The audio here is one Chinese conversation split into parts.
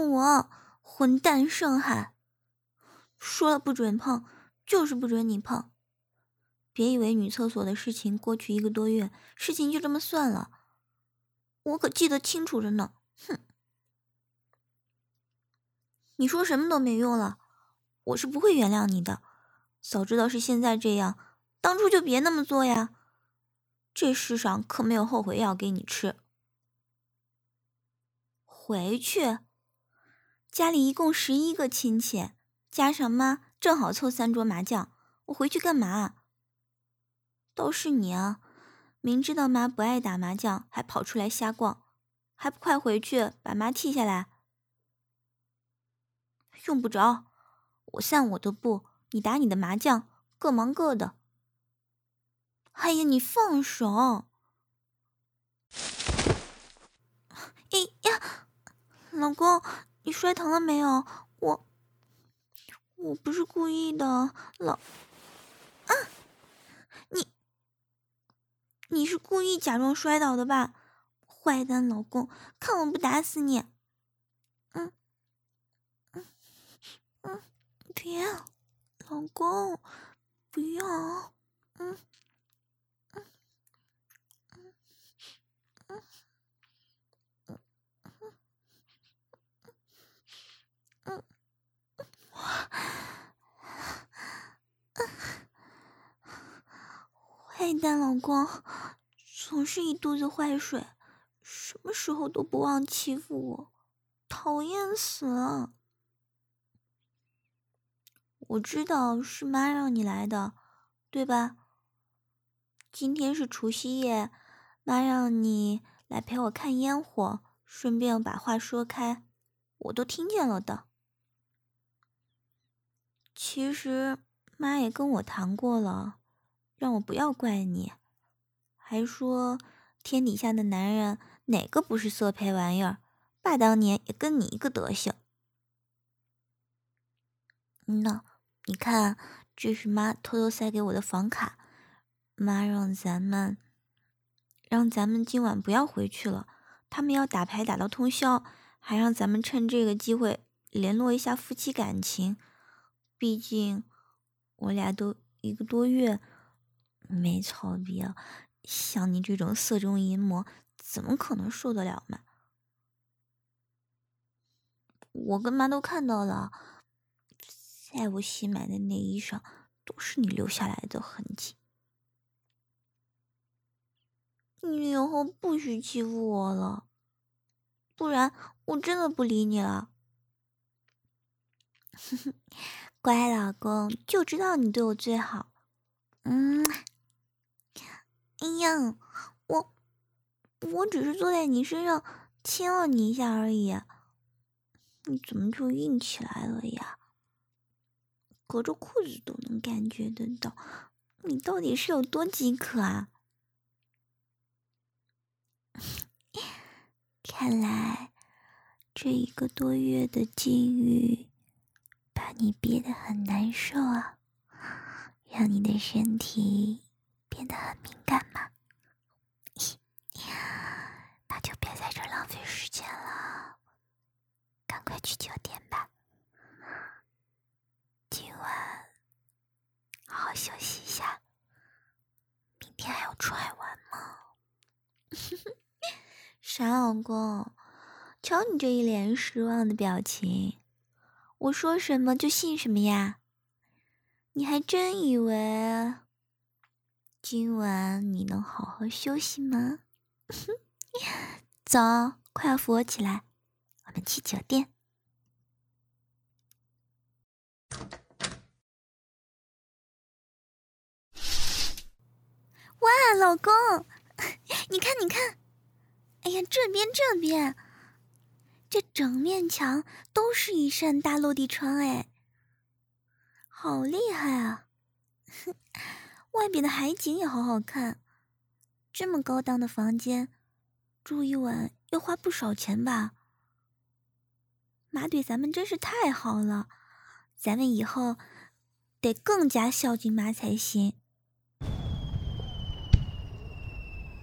我，混蛋上海！说了不准碰，就是不准你碰。别以为女厕所的事情过去1个多月，事情就这么算了。我可记得清楚着呢。哼！你说什么都没用了，我是不会原谅你的。早知道是现在这样，当初就别那么做呀。这世上可没有后悔药给你吃。回去？家里一共11个亲戚，加上妈，正好凑3桌麻将。我回去干嘛？都是你啊！明知道妈不爱打麻将，还跑出来瞎逛，还不快回去把妈踢下来？用不着，我散我的步，你打你的麻将，各忙各的。哎呀，你放手！哎呀，老公，你摔疼了没有？我不是故意的，你是故意假装摔倒的吧？坏蛋老公，看我不打死你！别，老公，不要，坏蛋老公，总是一肚子坏水，什么时候都不忘欺负我，讨厌死了。我知道是妈让你来的，对吧？今天是除夕夜，妈让你来陪我看烟火，顺便把话说开，我都听见了的。其实妈也跟我谈过了，让我不要怪你，还说天底下的男人哪个不是色胚玩意儿，爸当年也跟你一个德行。那你看，这是妈偷偷塞给我的房卡，妈让咱们今晚不要回去了，他们要打牌打到通宵，还让咱们趁这个机会联络一下夫妻感情。毕竟我俩都1个多月没操逼了，像你这种色中淫魔怎么可能受得了嘛？我跟妈都看到了，在我新买的内衣上都是你留下来的痕迹。你以后不许欺负我了，不然我真的不理你了。乖老公，就知道你对我最好。哎呀，我只是坐在你身上亲了你一下而已，你怎么就硬起来了呀？隔着裤子都能感觉得到，你到底是有多饥渴啊？看来这1个多月的禁欲把你憋得很难受啊，让你的身体变得很敏感嘛。那就别在这儿浪费时间了，赶快去酒店吧。今晚好好休息一下，明天还要出海玩吗？傻老公，瞧你这一脸失望的表情，我说什么就信什么呀？你还真以为今晚你能好好休息吗？走，快要扶我起来，我们去酒店。哇，老公，你看，哎呀，这边，这整面墙都是一扇大落地窗，哎，好厉害啊！外边的海景也好好看，这么高档的房间，住一晚要花不少钱吧？妈对咱们真是太好了，咱们以后得更加孝敬妈才行。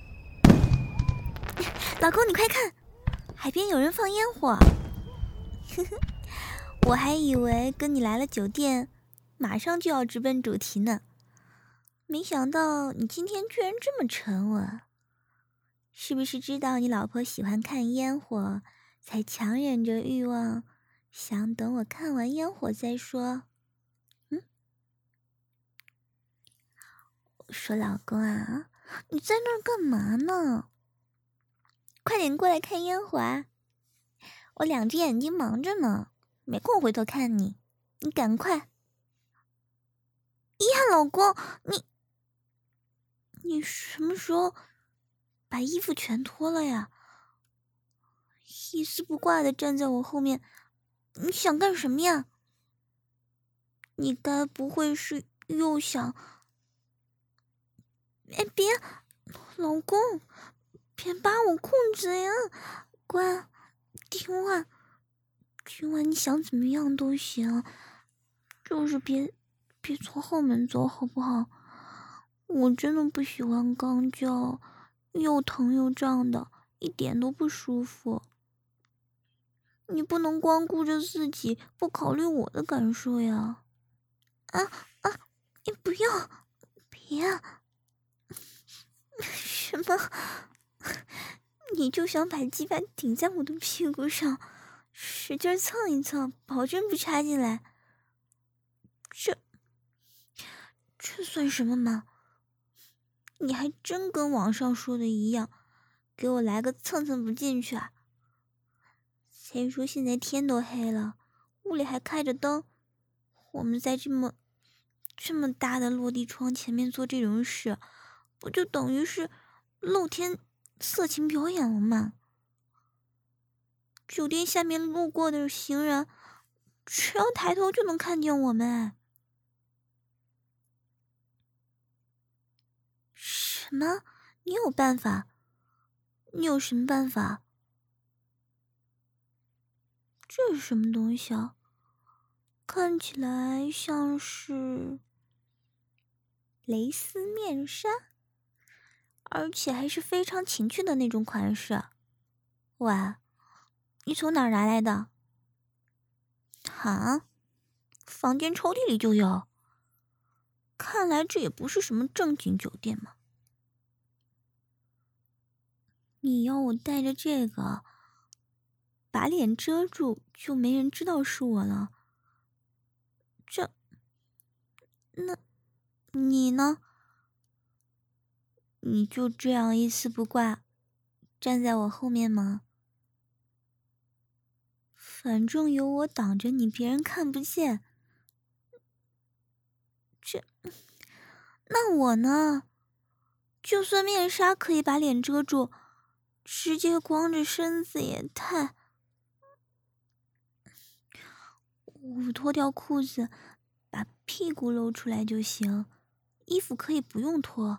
老公，你快看，海边有人放烟火。 我还以为跟你来了酒店，马上就要直奔主题呢，没想到你今天居然这么沉稳。是不是知道你老婆喜欢看烟火，才强忍着欲望，想等我看完烟火再说？我说老公啊，你在那儿干嘛呢？快点过来看烟火啊！我两只眼睛忙着呢，没空回头看你，你赶快！呀，老公，你什么时候把衣服全脱了呀？一丝不挂的站在我后面，你想干什么呀？你该不会是又想……哎，别，老公，别扒我裤子呀！乖，听话，今晚你想怎么样都行，就是别从后门走，好不好？我真的不喜欢肛交，又疼又胀的，一点都不舒服。你不能光顾着自己，不考虑我的感受呀！啊，你不要，别！什么？你就想把鸡巴顶在我的屁股上，使劲蹭一蹭，保证不插进来？这算什么嘛？你还真跟网上说的一样，给我来个蹭蹭不进去啊！再说现在天都黑了，屋里还开着灯，我们在这么大的落地窗前面做这种事，不就等于是露天色情表演了吗？酒店下面路过的行人，只要抬头就能看见我们。什么？你有办法？你有什么办法？这是什么东西啊？看起来像是蕾丝面纱，而且还是非常情趣的那种款式。喂，你从哪儿拿来的？哈？房间抽屉里就有。看来这也不是什么正经酒店嘛。你要我带着这个把脸遮住，就没人知道是我了。那你呢？你就这样一丝不挂，站在我后面吗？反正有我挡着你，别人看不见。那我呢？就算面纱可以把脸遮住，直接光着身子也太……我脱掉裤子，把屁股露出来就行，衣服可以不用脱。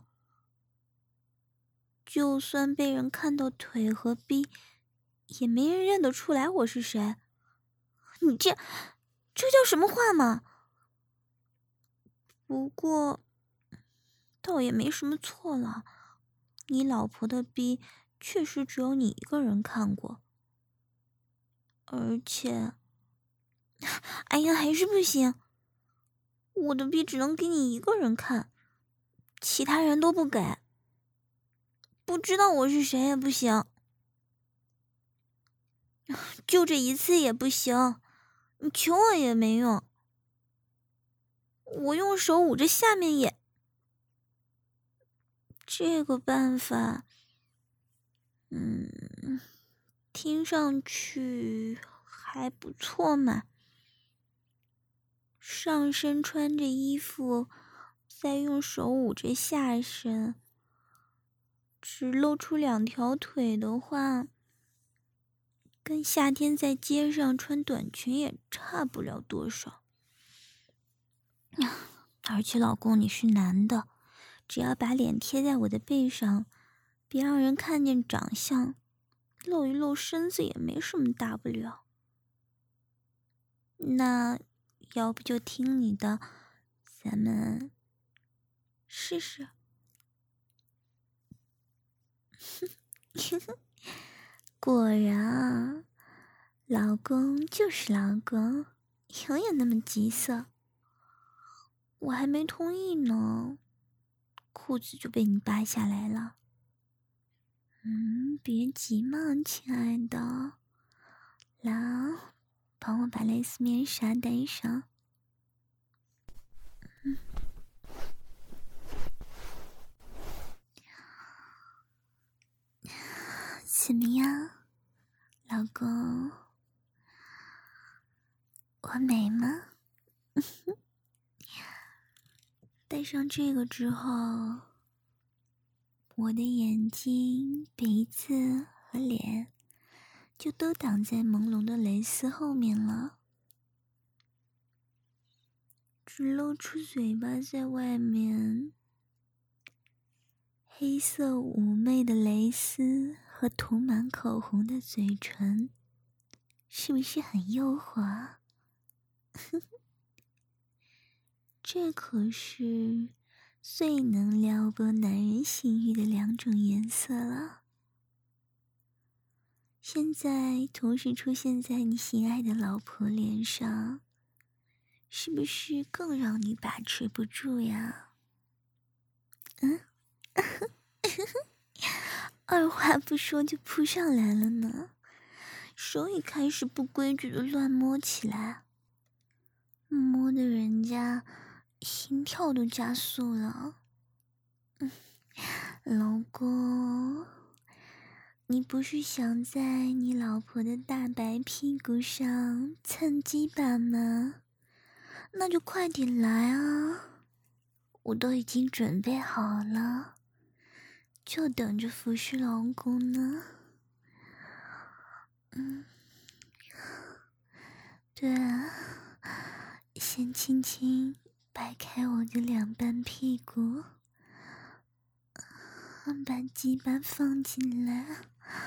就算被人看到腿和逼，也没人认得出来我是谁。你这叫什么话嘛？不过，倒也没什么错了。你老婆的逼确实只有你一个人看过，而且，哎呀，还是不行。我的逼只能给你一个人看，其他人都不给。不知道我是谁也不行，就这一次也不行。你求我也没用，我用手捂着下面也……这个办法，听上去还不错嘛。上身穿着衣服，再用手捂着下身，只露出2条腿的话，跟夏天在街上穿短裙也差不了多少。而且老公你是男的，只要把脸贴在我的背上，别让人看见长相，露一露身子也没什么大不了。那要不就听你的，咱们试试。果然啊， 老公就是老公，永远那么急色。我还没同意呢，裤子就被你扒下来了。别急嘛，亲爱的。来，帮我把蕾丝面纱戴上。怎么样，老公？我美吗？戴上这个之后，我的眼睛、鼻子和脸就都挡在朦胧的蕾丝后面了，只露出嘴巴在外面。黑色妩媚的蕾丝和涂满口红的嘴唇，是不是很诱惑啊？这可是最能撩拨男人性欲的两种颜色了。现在同时出现在你心爱的老婆脸上，是不是更让你把持不住呀？二话不说就扑上来了呢，手也开始不规矩的乱摸起来，摸的人家心跳都加速了。老公，你不是想在你老婆的大白屁股上蹭鸡巴吗？那就快点来啊，我都已经准备好了，就等着服侍老公呢。对啊，先轻轻摆开我的两半屁股，把鸡巴放进来，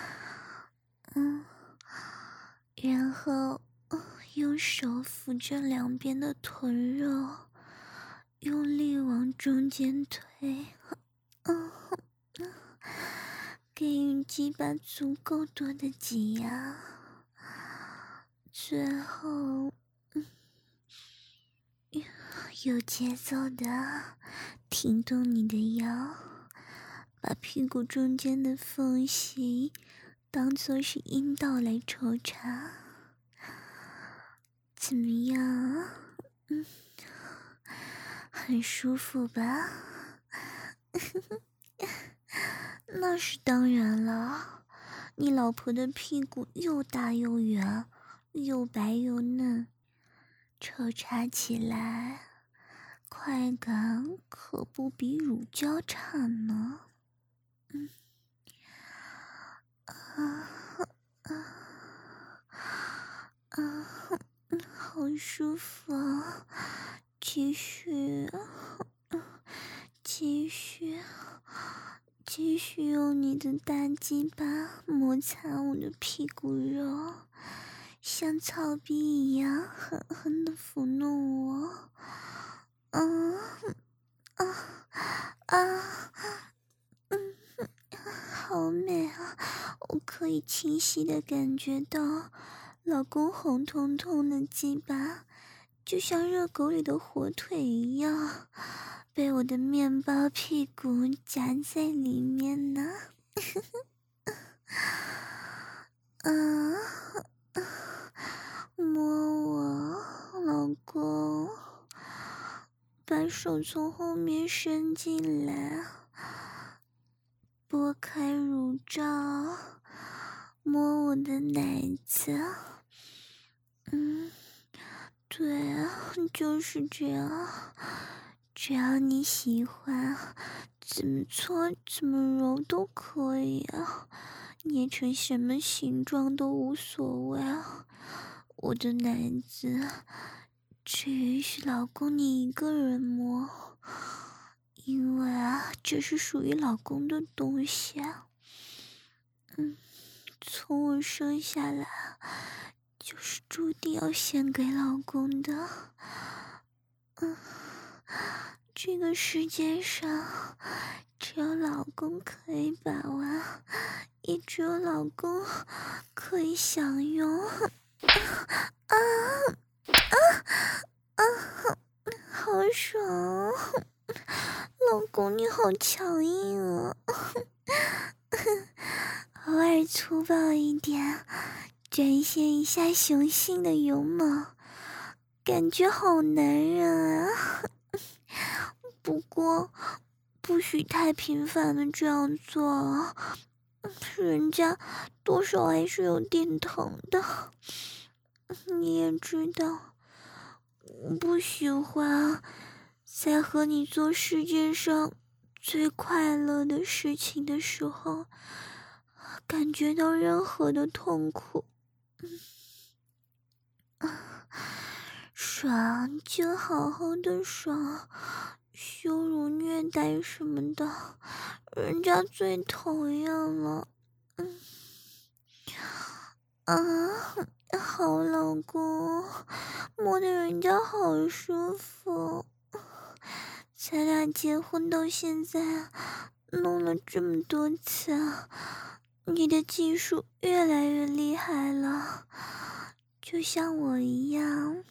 然后用手扶着两边的臀肉，用力往中间推，给予鸡巴足够多的挤压，最后有节奏的挺动你的腰，把屁股中间的缝隙当作是阴道来抽插，怎么样？很舒服吧？那是当然了，你老婆的屁股又大又圆，又白又嫩，抽插起来快感可不比乳胶差呢。好舒服啊！继续，继续，继续用你的大鸡巴摩擦我的屁股肉，像草逼一样狠狠的抚弄我。好美啊！我可以清晰的感觉到老公红彤彤的鸡巴，就像热狗里的火腿一样，被我的面包屁股夹在里面呢。摸我，老公，把手从后面伸进来，拨开乳罩，摸我的奶子。对啊，就是这样，只要你喜欢，怎么搓怎么揉都可以啊，捏成什么形状都无所谓啊。我的奶子只允许老公你一个人摸，因为啊，这是属于老公的东西啊。从我生下来就是注定要献给老公的。这个世界上只有老公可以把玩，也只有老公可以享用。 啊啊啊！好爽，老公你好强硬啊！偶尔粗暴一点，展现一下雄性的勇猛，感觉好男人啊！不过，不许太频繁的这样做啊，人家多少还是有点疼的。你也知道，我不喜欢在和你做世界上最快乐的事情的时候，感觉到任何的痛苦。爽就好好的爽，羞辱虐待什么的，人家最讨厌了。好老公，摸得人家好舒服。咱俩结婚到现在，弄了这么多次，你的技术越来越厉害了，就像我一样。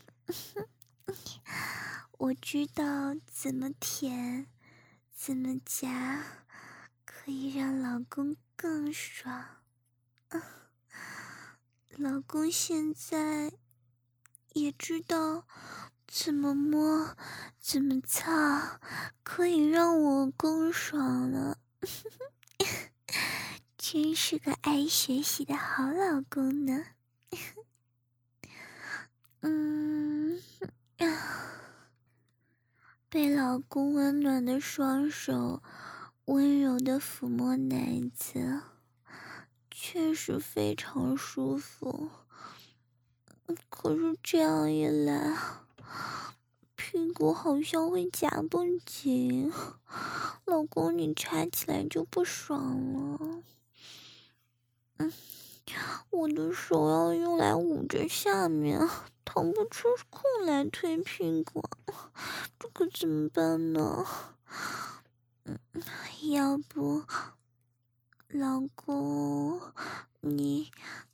我知道怎么舔，怎么夹，可以让老公更爽。老公现在也知道怎么摸，怎么操，可以让我更爽了。真是个爱学习的好老公呢。被老公温暖的双手温柔的抚摸奶子，确实非常舒服。可是这样一来，屁股好像会夹不紧，老公你插起来就不爽了。我的手要用来捂着下面，腾不出空来推屁股，这可怎么办呢？要不，老公，你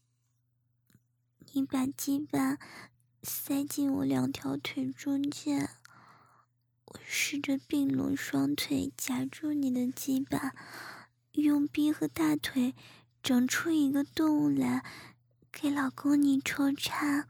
把鸡巴塞进我两条腿中间，我试着并拢双腿夹住你的鸡巴，用臂和大腿整出一个洞来，给老公你抽插。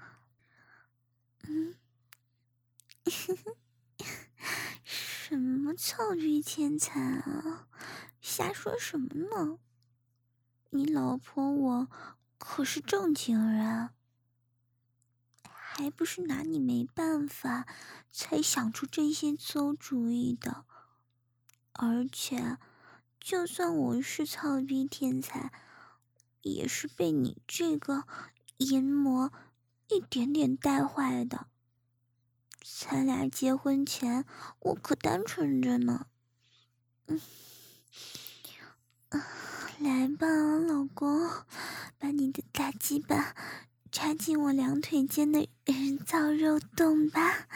什么操逼天才啊，瞎说什么呢？你老婆我可是正经人，还不是拿你没办法才想出这些馊主意的。而且就算我是操逼天才，也是被你这个淫魔一点点带坏的。咱俩结婚前我可单纯着呢。来吧，老公，把你的大鸡巴插进我两腿间的人造肉洞吧。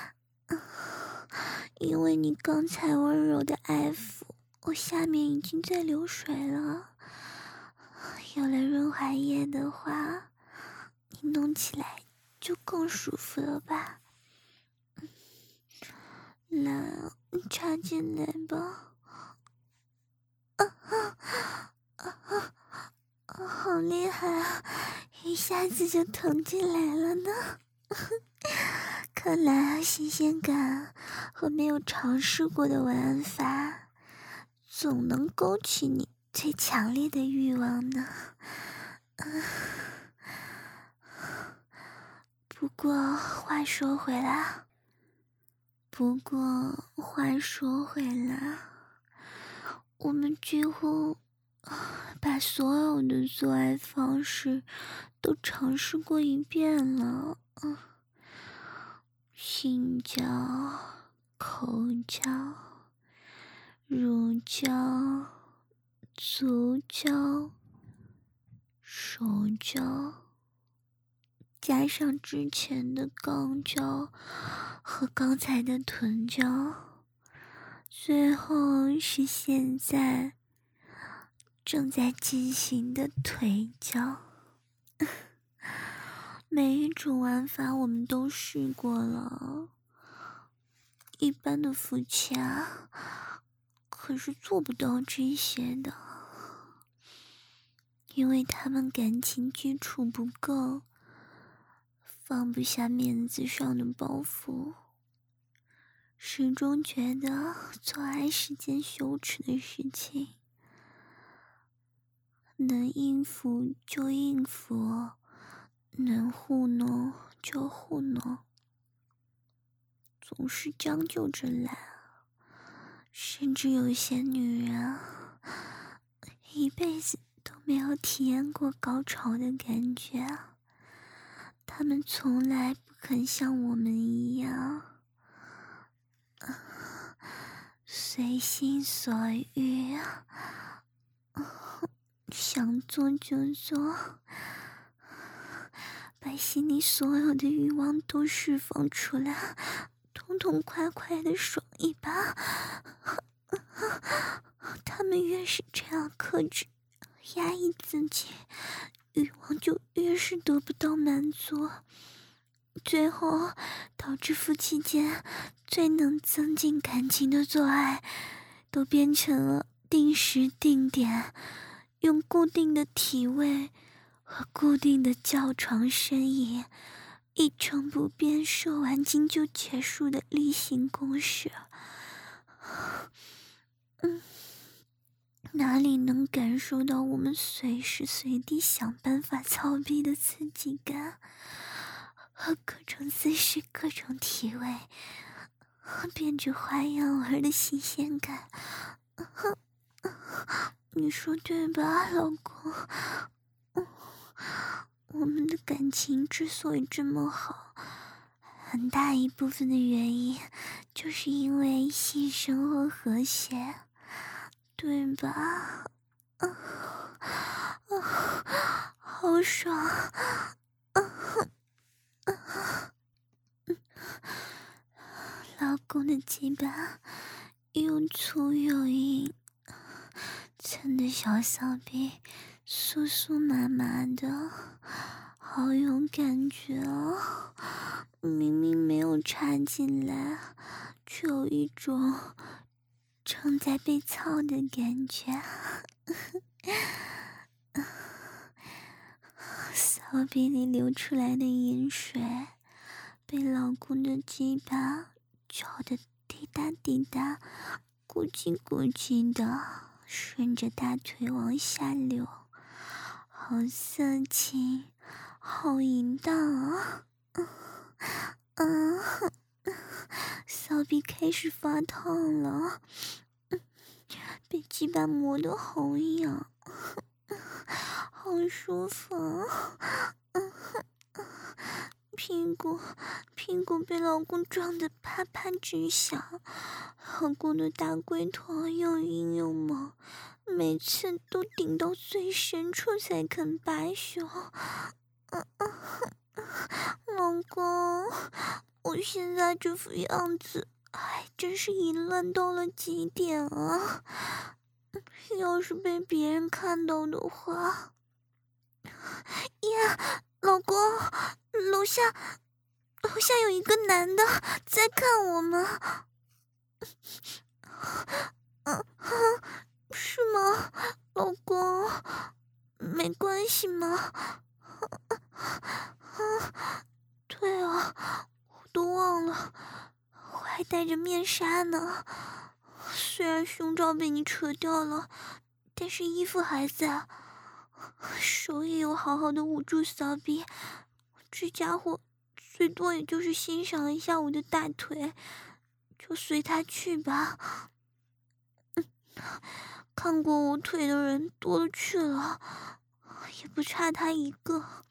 因为你刚才温柔的爱抚，我下面已经在流水了。有了润滑液的话，你弄起来就更舒服了吧。来，你插进来吧。好厉害啊，一下子就腾进来了呢。看来新鲜感和没有尝试过的玩法，总能勾起你最强烈的欲望呢。不过话说回来，我们几乎把所有的做爱方式都尝试过一遍了。性交、口交、乳交、足交、手交，加上之前的肛交和刚才的臀交，最后是现在正在进行的腿交。 每一种玩法我们都试过了，一般的夫妻啊，可是做不到这些的，因为他们感情基础不够，放不下面子上的包袱，始终觉得做爱是件羞耻的事情，能应付就应付，能糊弄就糊弄，总是将就着来，甚至有些女人啊，一辈子都没有体验过高潮的感觉，她们从来不肯像我们一样随心所欲，想做就做，把心里所有的欲望都释放出来，痛痛快快的爽一把。他们越是这样克制压抑自己，欲望就越是得不到满足，最后导致夫妻间最能增进感情的做爱都变成了定时定点，用固定的体位和固定的叫床声音，一成不变射完精就结束的例行公事。哪里能感受到我们随时随地想办法操逼的刺激感和各种姿势、各种体位变着花样玩的新鲜感？你说对吧，老公？我们的感情之所以这么好，很大一部分的原因就是因为性生活和谐，对吧？好爽！老公的鸡巴又粗又硬，蹭的小骚逼酥酥麻麻的，好有感觉哦！明明没有插进来，却有一种正在被操的感觉。骚逼里流出来的饮水被老公的鸡巴搅得滴答滴答，咕叽咕叽的顺着大腿往下流，好色情，好淫荡啊！骚逼开始发烫了，被鸡巴磨得好痒，好舒服啊！屁股被老公撞得啪啪直响，老公的大龟头又硬又猛，每次都顶到最深处才肯罢休。老公，我现在这副样子，哎，真是淫乱到了极点啊！要是被别人看到的话，呀，老公，楼下有一个男的在看我们。是吗，老公？没关系吗？对啊，我都忘了，我还戴着面纱呢。虽然胸罩被你扯掉了，但是衣服还在，手也有好好的捂住骚逼。这家伙最多也就是欣赏一下我的大腿，就随他去吧。看过我腿的人多了去了，也不差他一个。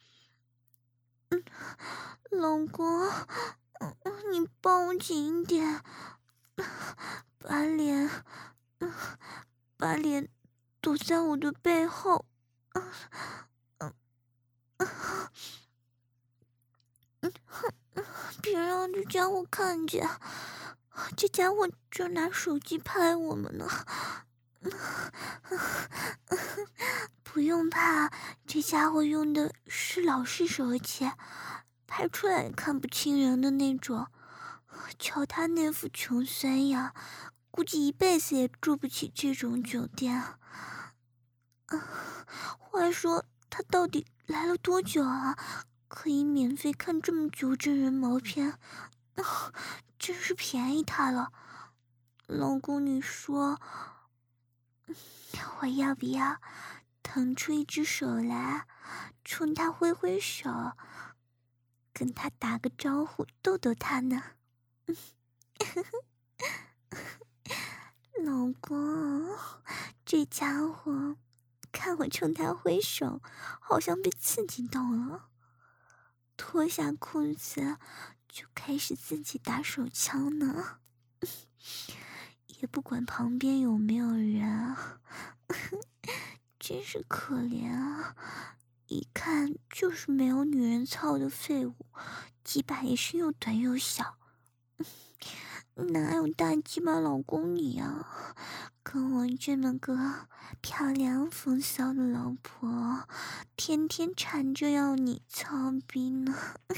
老公，你抱我紧一点，把脸躲在我的背后。别让这家伙看见，这家伙正拿手机拍我们呢， 不用怕，这家伙用的是老式手机，拍出来也看不清人的那种。瞧他那副穷酸样，估计一辈子也住不起这种酒店。话说他到底来了多久啊？可以免费看这么久真人毛片，真是便宜他了。老公，你说我要不要腾出一只手来，冲他挥挥手，跟他打个招呼，逗逗他呢？老公，这家伙看我冲他挥手，好像被刺激到了，脱下裤子就开始自己打手枪呢，也不管旁边有没有人啊，真是可怜啊！一看就是没有女人操的废物，鸡巴也是又短又小。哪有大鸡巴老公你啊？跟我这么个漂亮风骚的老婆，天天缠着要你操逼呢。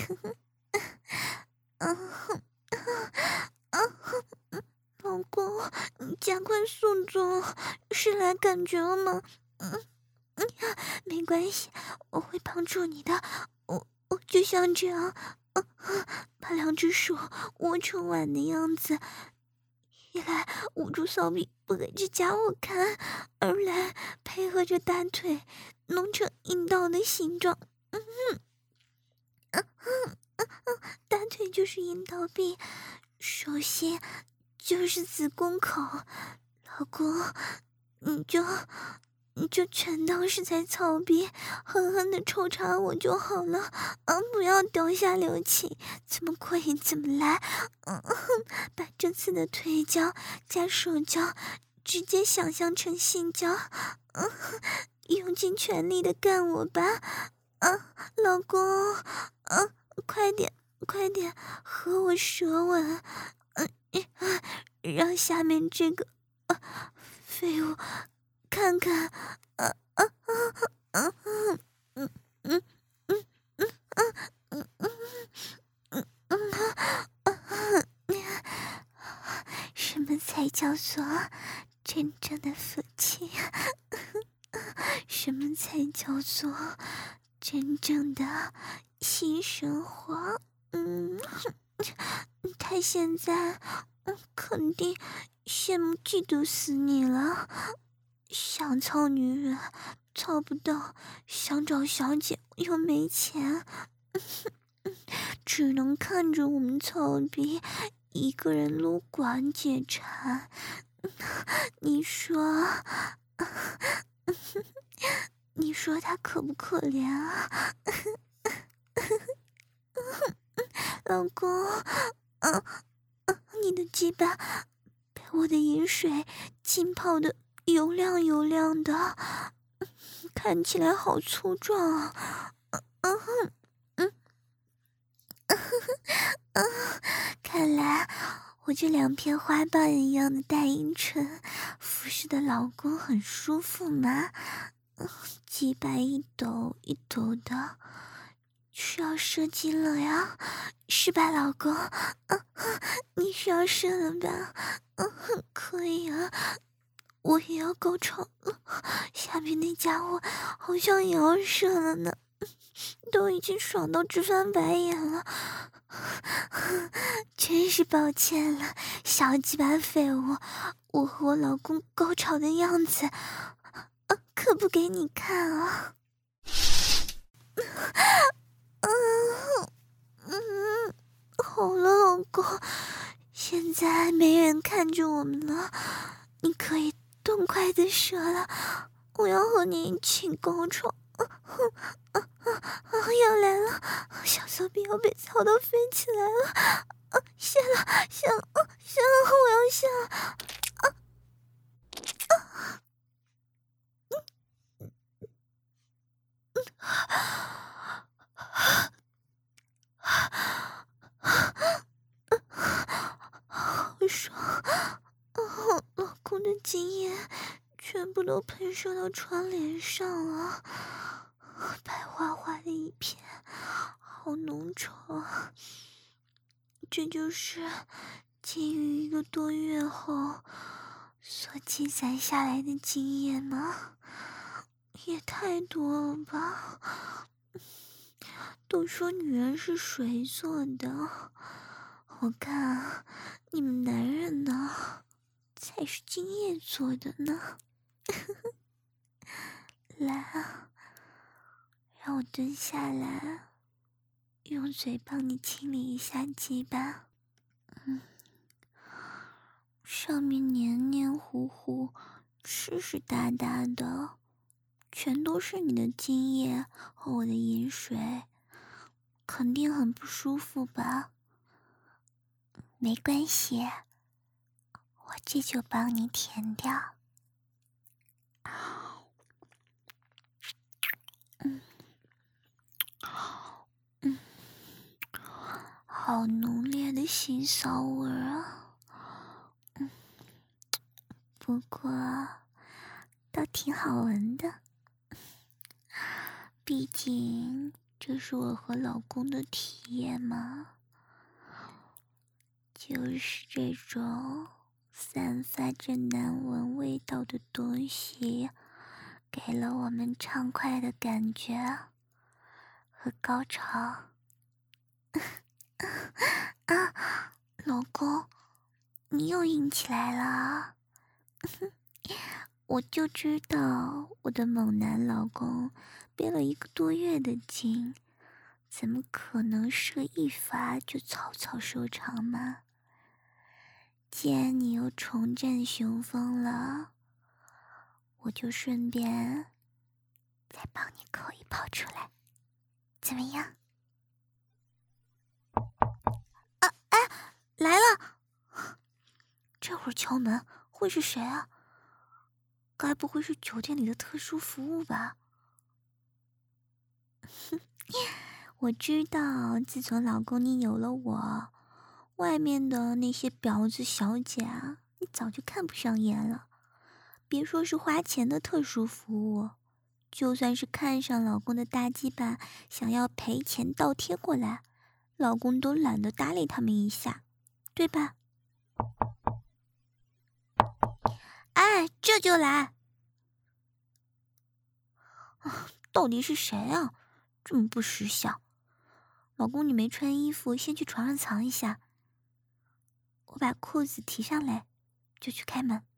老公，你加快速度，是来感觉了吗？没关系，我会帮助你的。我就像这样，把两只手握成碗的样子。一来捂住骚逼不给这家伙看，二来配合着大腿弄成阴道的形状。大腿就是阴道壁，手心就是子宫口。老公，你就全当是在操逼，狠狠的抽插我就好了，不要掉下留情，怎么过瘾怎么来。把这次的腿交加手交直接想象成性交，用尽全力的干我吧，老公，快点和我舌吻，让下面这个废物看看，什么才叫做真正的夫妻？什么才叫做真正的性生活？他现在肯定羡慕嫉妒死你了，想操女人操不到，想找小姐又没钱，只能看着我们操逼，一个人撸管解馋。你说，你说他可不可怜啊？老公，你的鸡巴被我的饮水浸泡的油亮油亮的，看起来好粗壮啊！看来我这两片花瓣一样的大阴唇，服侍的老公很舒服嘛。鸡巴一抖一抖的，需要射精了呀，是吧，老公？你需要射了吧？可以啊，我也要高潮了，下面那家伙好像也要射了呢，都已经爽到直翻白眼了。真是抱歉了，小鸡巴废物，我和我老公高潮的样子，可不给你看啊！好了，老公，现在没人看着我们了，你可以痛快的射了，我要和你一起高潮。要来了，小骚逼要被操到飞起来了！下了，我要下了！好爽！老公的精液全部都喷射到窗帘上了，白花花的一片，好浓稠。这就是禁欲1个多月后所积攒下来的经验吗？也太多了吧！都说女人是水做的，我看你们男人呢，才是精液做的呢。来啊，让我蹲下来，用嘴帮你清理一下鸡巴。上面黏黏糊糊，湿湿哒哒的，全都是你的精液和我的饮水，肯定很不舒服吧？没关系，我这就帮你填掉。好浓烈的腥骚味儿啊！不过倒挺好闻的，毕竟这是我和老公的体验嘛，就是这种散发着难闻味道的东西，给了我们畅快的感觉和高潮。啊，老公，你又硬起来了。我就知道我的猛男老公憋了1个多月的劲，怎么可能射一发就草草收场嘛？既然你又重振雄风了，我就顺便再帮你抠一泡出来，怎么样？来了！这会儿敲门会是谁啊？该不会是酒店里的特殊服务吧？我知道，自从老公你有了我，外面的那些婊子小姐啊，你早就看不上眼了。别说是花钱的特殊服务，就算是看上老公的大鸡巴，想要赔钱倒贴过来，老公都懒得搭理他们一下，对吧？哎，这就来！到底是谁啊？这么不识相！老公，你没穿衣服，先去床上藏一下。我把裤子提上来，就去开门。